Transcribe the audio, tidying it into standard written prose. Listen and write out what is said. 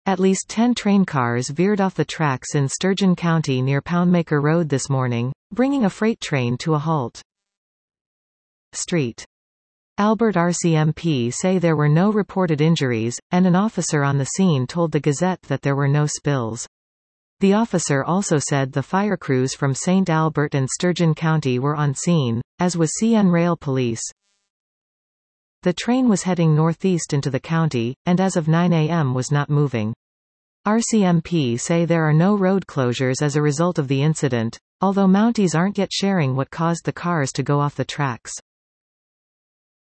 At least 10 train cars veered off the tracks in Sturgeon County near Poundmaker Road this morning, bringing a freight train to a halt. Street. Albert RCMP say there were no reported injuries, and an officer on the scene told the Gazette that there were no spills. The officer also said the fire crews from St. Albert and Sturgeon County were on scene, as was CN Rail Police. The train was heading northeast into the county, and as of 9 a.m. was not moving. RCMP say there are no road closures as a result of the incident, although Mounties aren't yet sharing what caused the cars to go off the tracks.